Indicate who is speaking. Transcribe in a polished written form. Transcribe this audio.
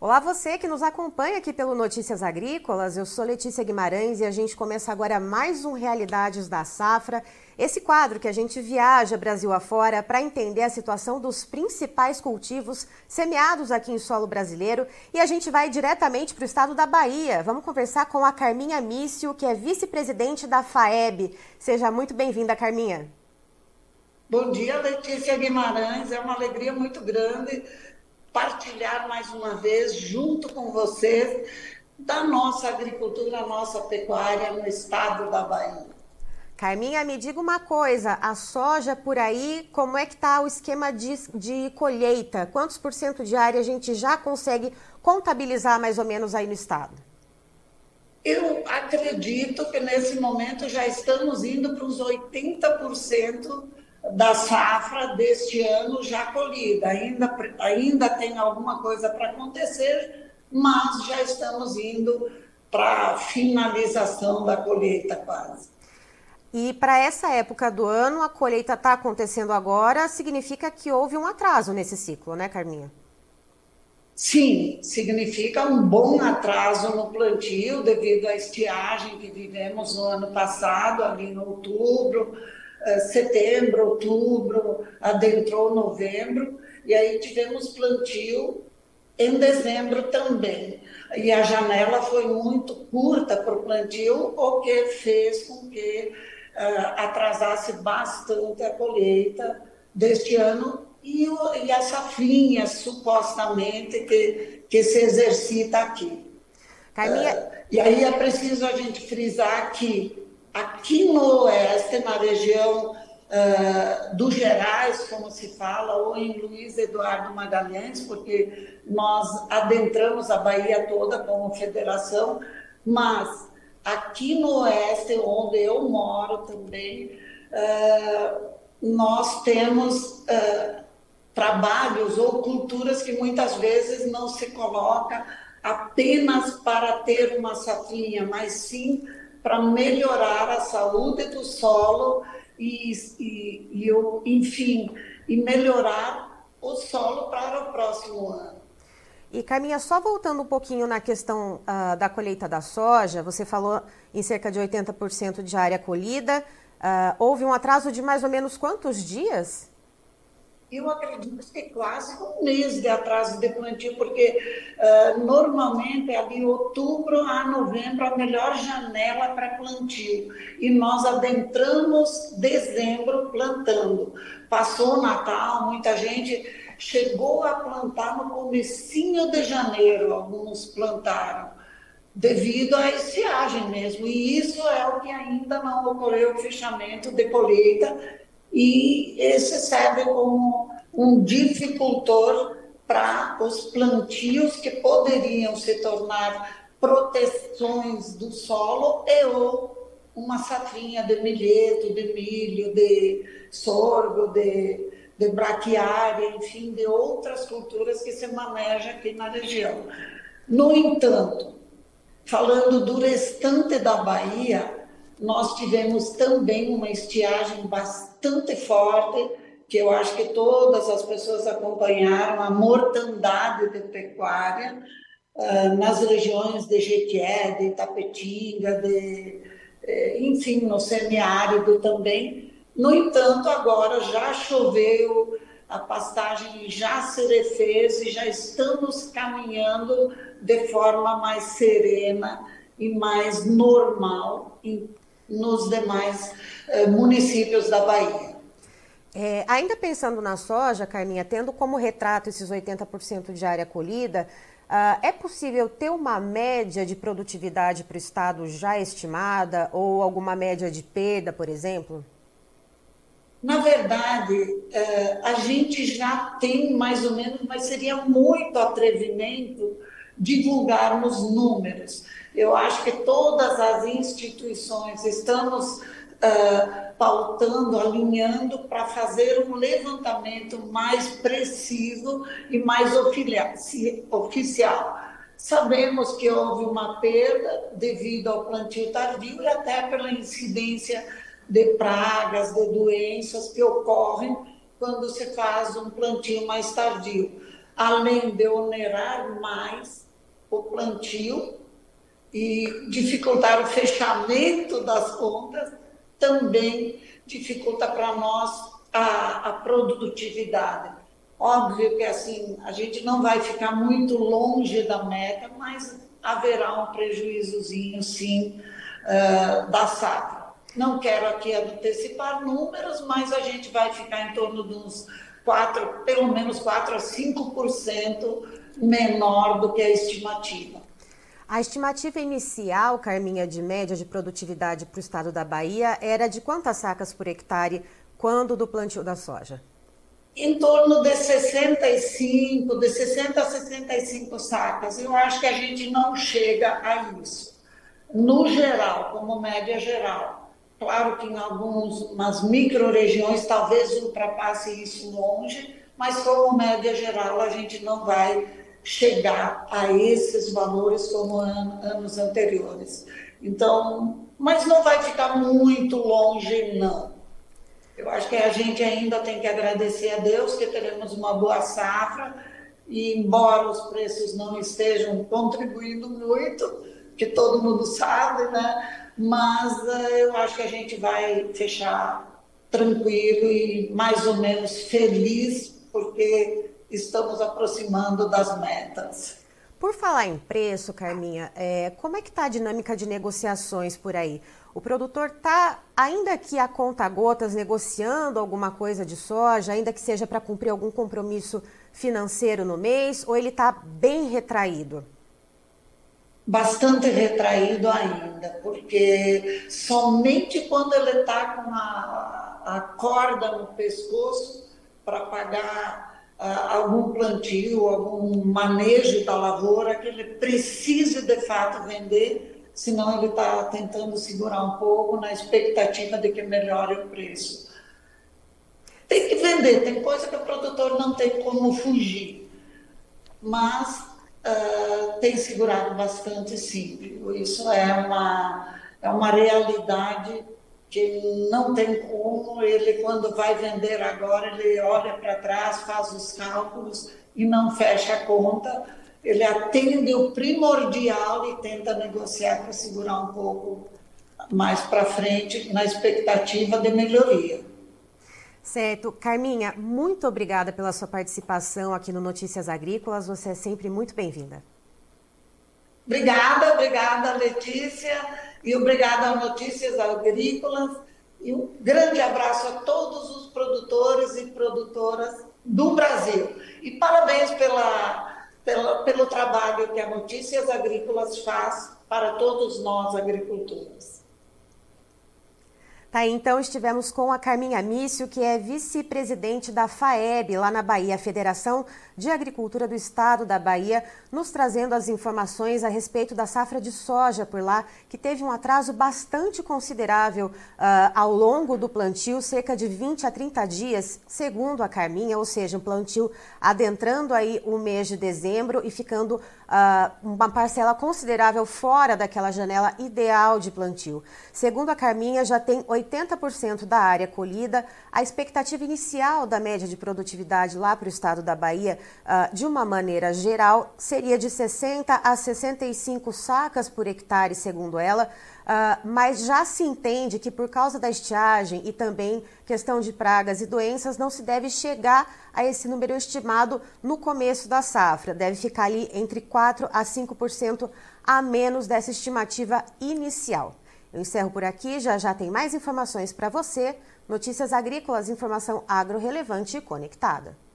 Speaker 1: Olá, você que nos acompanha aqui pelo Notícias Agrícolas. Eu sou Letícia Guimarães e a gente começa agora mais um Realidades da Safra. Esse quadro que a gente viaja Brasil afora para entender a situação dos principais cultivos semeados aqui em solo brasileiro. E a gente vai diretamente para o estado da Bahia. Vamos conversar com a Carminha Mício, que é vice-presidente da FAEB. Seja muito bem-vinda, Carminha.
Speaker 2: Bom dia, Letícia Guimarães. É uma alegria muito grande partilhar mais uma vez, junto com vocês, da nossa agricultura, nossa pecuária no estado da Bahia.
Speaker 1: Carminha, me diga uma coisa, a soja por aí, como é que está o esquema de colheita? Quantos por cento de área a gente já consegue contabilizar mais ou menos aí no estado?
Speaker 2: Eu acredito que nesse momento já estamos indo para os 80% da safra deste ano já colhida. Ainda tem alguma coisa para acontecer, mas já estamos indo para a finalização da colheita quase.
Speaker 1: E para essa época do ano, a colheita está acontecendo agora, significa que houve um atraso nesse ciclo, né, Carminha?
Speaker 2: Sim, significa um bom atraso no plantio devido à estiagem que vivemos no ano passado, ali em outubro, setembro, outubro, adentrou novembro, e aí tivemos plantio em dezembro também. E a janela foi muito curta para o plantio, o que fez com que atrasasse bastante a colheita deste ano e a safrinha, supostamente, que se exercita aqui.
Speaker 1: Carminha,
Speaker 2: E aí é preciso a gente frisar que aqui no Oeste, na região dos Gerais, como se fala, ou em Luiz Eduardo Magalhães, porque nós adentramos a Bahia toda como federação, mas aqui no Oeste, onde eu moro também, nós temos trabalhos ou culturas que muitas vezes não se coloca apenas para ter uma safrinha, mas sim para melhorar a saúde do solo enfim, e melhorar o solo para o próximo ano.
Speaker 1: e Carminha, só voltando um pouquinho na questão da colheita da soja, você falou em cerca de 80% de área colhida, houve um atraso de mais ou menos quantos dias?
Speaker 2: Eu acredito que quase um mês de atraso de plantio, porque normalmente é ali outubro a novembro a melhor janela para plantio. E nós adentramos dezembro plantando. Passou o Natal, muita gente chegou a plantar no comecinho de janeiro, alguns plantaram devido à estiagem mesmo. E isso é o que ainda não ocorreu o fechamento de colheita, e esse serve como um dificultor para os plantios que poderiam se tornar proteções do solo e ou uma safrinha de milheto, de milho, de sorgo, de braquiária, enfim, de outras culturas que se maneja aqui na região. No entanto, falando do restante da Bahia, nós tivemos também uma estiagem bastante forte, que eu acho que todas as pessoas acompanharam, a mortandade de pecuária nas regiões de Jequié, de Itapetinga, enfim, no semiárido também. No entanto, agora já choveu, a pastagem já se refez e já estamos caminhando de forma mais serena e mais normal nos demais municípios da Bahia.
Speaker 1: Ainda pensando na soja, Carminha, tendo como retrato esses 80% de área colhida, é possível ter uma média de produtividade para o estado já estimada ou alguma média de perda, por exemplo?
Speaker 2: Na verdade, a gente já tem mais ou menos, mas seria muito atrevimento divulgarmos números. Eu acho que todas as instituições estamos pautando, alinhando para fazer um levantamento mais preciso e mais oficial. Sabemos que houve uma perda devido ao plantio tardio e até pela incidência de pragas, de doenças que ocorrem quando se faz um plantio mais tardio. além de onerar mais o plantio e dificultar o fechamento das contas, também dificulta para nós a produtividade. Óbvio que assim, a gente não vai ficar muito longe da meta, mas haverá um prejuízozinho, sim, da safra. Não quero aqui antecipar números, mas a gente vai ficar em torno de uns pelo menos 4 a 5% menor do que a estimativa.
Speaker 1: A estimativa inicial, Carminha, de média de produtividade para o estado da Bahia era de quantas sacas por hectare quando do plantio da soja?
Speaker 2: Em torno de 60 a 65 sacas. Eu acho que a gente não chega a isso. No geral, como média geral. Claro que em algumas micro-regiões talvez ultrapasse isso longe, mas como média geral a gente não vai chegar a esses valores como anos anteriores. Então, mas não vai ficar muito longe, não. Eu acho que a gente ainda tem que agradecer a Deus que teremos uma boa safra e embora os preços não estejam contribuindo muito, que todo mundo sabe, né? Mas eu acho que a gente vai fechar tranquilo e mais ou menos feliz, porque estamos aproximando das metas.
Speaker 1: Por falar em preço, Carminha, como é que está a dinâmica de negociações por aí? O produtor está, ainda que a conta-gotas, negociando alguma coisa de soja, ainda que seja para cumprir algum compromisso financeiro no mês, ou ele está bem retraído?
Speaker 2: Bastante retraído ainda, porque somente quando ele está com a corda no pescoço para pagar algum plantio, algum manejo da lavoura, que ele precise de fato vender, senão ele está tentando segurar um pouco na expectativa de que melhore o preço. Tem que vender, tem coisa que o produtor não tem como fugir, mas tem segurado bastante, sim. Isso é uma realidade que não tem como. Ele, quando vai vender agora, ele olha para trás, faz os cálculos e não fecha a conta. Ele atende o primordial e tenta negociar para segurar um pouco mais para frente, na expectativa de melhoria.
Speaker 1: Certo. Carminha, muito obrigada pela sua participação aqui no Notícias Agrícolas. Você é sempre muito bem-vinda.
Speaker 2: Obrigada, Letícia, e obrigada ao Notícias Agrícolas. E um grande abraço a todos os produtores e produtoras do Brasil. E parabéns pelo trabalho que a Notícias Agrícolas faz para todos nós, agricultores.
Speaker 1: Tá, então estivemos com a Carminha Mício, que é vice-presidente da FAEB, lá na Bahia, Federação de Agricultura do Estado da Bahia, nos trazendo as informações a respeito da safra de soja por lá, que teve um atraso bastante considerável ao longo do plantio, cerca de 20 a 30 dias, segundo a Carminha, ou seja, um plantio adentrando aí o mês de dezembro e ficando uma parcela considerável fora daquela janela ideal de plantio. Segundo a Carminha, já tem 80% da área colhida. A expectativa inicial da média de produtividade lá para o estado da Bahia, de uma maneira geral, seria de 60 a 65 sacas por hectare, segundo ela, mas já se entende que por causa da estiagem e também questão de pragas e doenças, não se deve chegar a esse número estimado no começo da safra. Deve ficar ali entre 4 a 5% a menos dessa estimativa inicial. Eu encerro por aqui, já tem mais informações para você. Notícias Agrícolas, informação agro relevante e conectada.